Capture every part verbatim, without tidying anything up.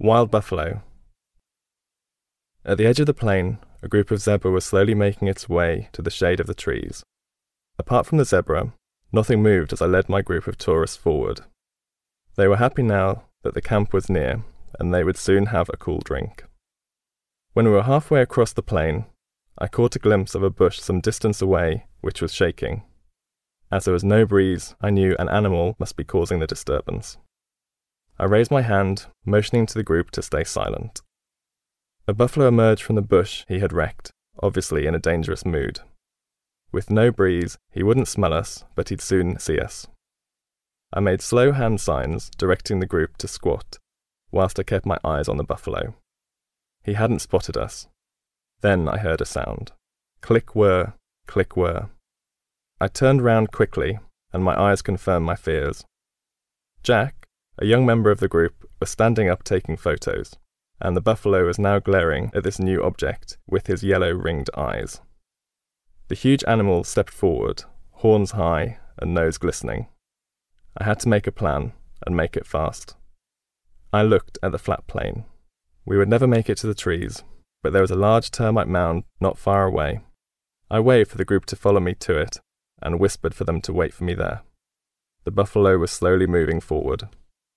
Wild buffalo. At the edge of the plain, a group of zebra was slowly making its way to the shade of the trees. Apart from the zebra, nothing moved as I led my group of tourists forward. They were happy now that the camp was near, and they would soon have a cool drink. When we were halfway across the plain, I caught a glimpse of a bush some distance away which was shaking. As there was no breeze, I knew an animal must be causing the disturbance. I raised my hand, motioning to the group to stay silent. A buffalo emerged from the bush he had wrecked, obviously in a dangerous mood. With no breeze, he wouldn't smell us, but he'd soon see us. I made slow hand signs, directing the group to squat, whilst I kept my eyes on the buffalo. He hadn't spotted us. Then I heard a sound. Click-whir, click-whir. I turned round quickly, and my eyes confirmed my fears. Jack, a young member of the group, was standing up taking photos, and the buffalo was now glaring at this new object with his yellow ringed eyes. The huge animal stepped forward, horns high and nose glistening. I had to make a plan, and make it fast. I looked at the flat plain. We would never make it to the trees, but there was a large termite mound not far away. I waved for the group to follow me to it, and whispered for them to wait for me there. The buffalo was slowly moving forward.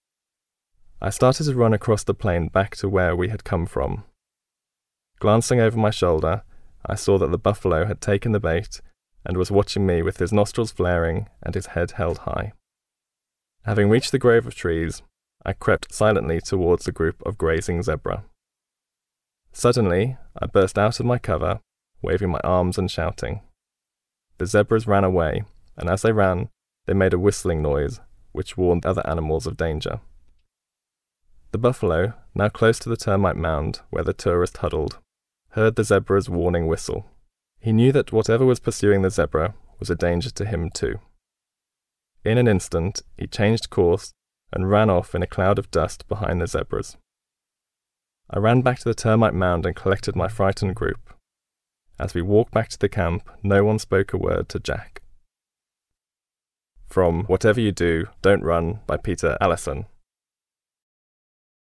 I started to run across the plain back to where we had come from. Glancing over my shoulder, I saw that the buffalo had taken the bait and was watching me with his nostrils flaring and his head held high. Having reached the grove of trees, I crept silently towards the group of grazing zebra. Suddenly, I burst out of my cover, waving my arms and shouting. The zebras ran away, and as they ran, they made a whistling noise, which warned other animals of danger. The buffalo, now close to the termite mound where the tourist huddled, heard the zebra's warning whistle. He knew that whatever was pursuing the zebra was a danger to him too. In an instant, he changed course and ran off in a cloud of dust behind the zebras. I ran back to the termite mound and collected my frightened group. As we walked back to the camp, no one spoke a word to Jack. From Whatever You Do, Don't Run by Peter Allison.